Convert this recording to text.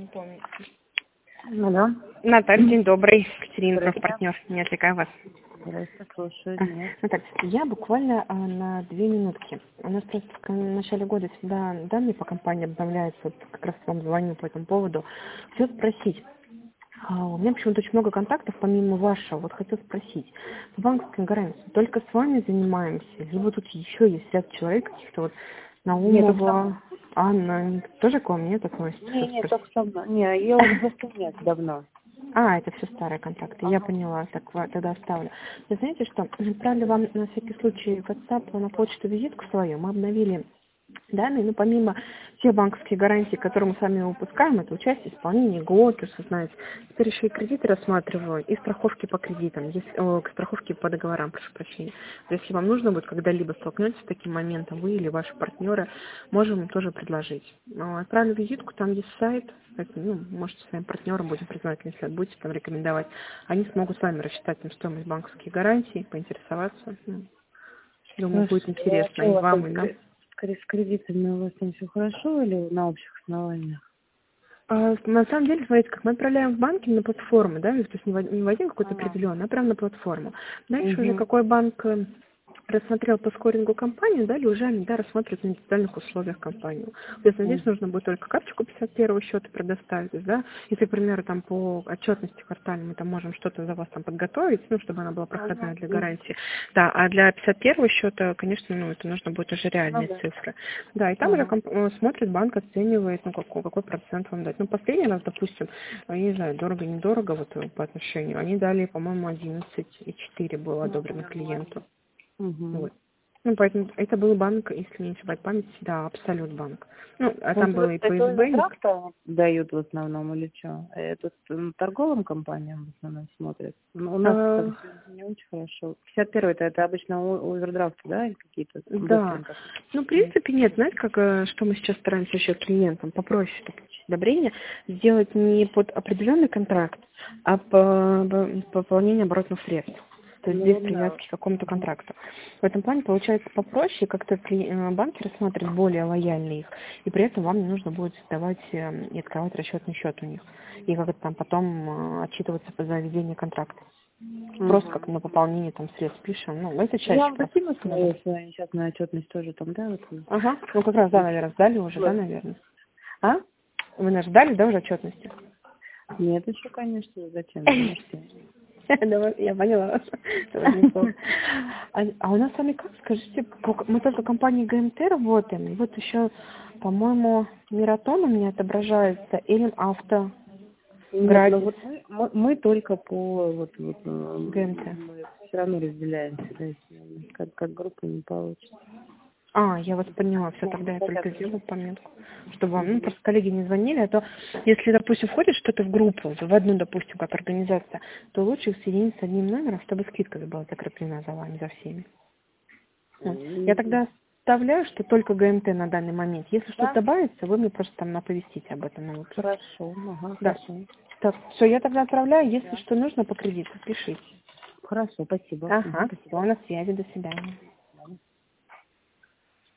Антон. Алло. Наталья, день добрый. Катерина, Здравствуйте. партнер. Не отвлекаю вас. Здравствуйте, слушаю. Нет. Наталья, я буквально на 2 минутки. У нас просто в начале года всегда данные по компании обновляются. Вот как раз вам звоню по этому поводу. Хочу спросить. У меня почему-то очень много контактов, помимо вашего. Вот хотел спросить. С банковской гарантией только с вами занимаемся? Либо тут еще есть ряд человек, каких-то вот Наумова, Анна, тоже к вам нет относится? Нет, только со мной. Не, ее уже просто нет давно. Это все старые контакты, я поняла, так тогда оставлю. Вы знаете, что отправлю вам на всякий случай в WhatsApp на почту визитку свою, мы обновили данные, но помимо тех банковских гарантий, которые мы с вами выпускаем, это участие, исполнение, ГО, знаете, теперь еще и кредиты рассматриваю, и страховки по кредитам, страховки по договорам, прошу прощения. Если вам нужно будет когда-либо столкнетесь с таким моментом, вы или ваши партнеры, можем тоже предложить. Отправлю визитку, там есть сайт, можете своим партнерам, будем признательны, если будете там рекомендовать. Они смогут с вами рассчитать им стоимость банковских гарантий, поинтересоваться. Думаю, будет интересно и вам, и нам. С кредитами у вас там все хорошо или на общих основаниях? На самом деле, смотрите, как мы отправляем в банки на платформу, да, то есть не в один какой-то определенный, а прямо на платформу. Дальше уже какой банк рассмотрел по скорингу компанию, далее уже они рассматривают на индивидуальных условиях компанию. Соответственно, здесь нужно будет только карточку 51-го счета предоставить, да. Если, к примеру, там по отчетности квартальной мы там можем что-то за вас там подготовить, чтобы она была проходная для гарантии. Да, а для 51-го счета, конечно, это нужно будет уже реальные цифры. Да, и там уже смотрит банк, оценивает, какой процент вам дать. Последний раз, допустим, я не знаю, дорого-недорого вот по отношению, они дали, по-моему, 11,4 было одобрено клиенту. Вот. Поэтому это был банк, если не ошибаюсь память, да, Абсолют банк. Там было и ПСБ. Это дают в основном или что? Это торговым компаниям в основном смотрят. У нас не очень хорошо. 51-й это обычно овердрафты, да, или какие-то? Да. В принципе, нет. Знаете, что мы сейчас стараемся еще клиентам попроще получить одобрение, сделать не под определенный контракт, а по пополнению оборотных средств. То есть без привязки к какому-то контракту. В этом плане получается попроще, как-то банки рассматривают более лояльно их, и при этом вам не нужно будет создавать и открывать расчетный счет у них, и как-то там потом отчитываться за ведение контракта. Просто как на пополнение там средств пишем. Это чаще. Я вам дадим свою сейчас на отчетность тоже там, да? Как раз, да, наверное, сдали уже, да, наверное. Вы, наверное, ждали, да, уже отчетности? Нет, еще, конечно, зачем? Я поняла вас. А у нас с вами как, скажите, мы только компанией ГМТ работаем, и вот еще, по-моему, Миратон у меня отображается, Элем Авто. Нет, мы только по ГМТ. Мы все равно разделяемся, да, как группа не получится. Я вас поняла, все, тогда я только сделаю пометку, чтобы вам, просто коллеги не звонили, а то, если, допустим, входит что-то в группу, в одну, допустим, как организация, то лучше их соединить с одним номером, чтобы скидка была закреплена за вами, за всеми. Я тогда оставляю, что только ГМТ на данный момент. Если что-то добавится, вы мне просто там оповестите об этом. Хорошо, да. хорошо. Так, все, я тогда отправляю, если что нужно по кредиту, пишите. Хорошо, спасибо. Спасибо, на связи, до свидания.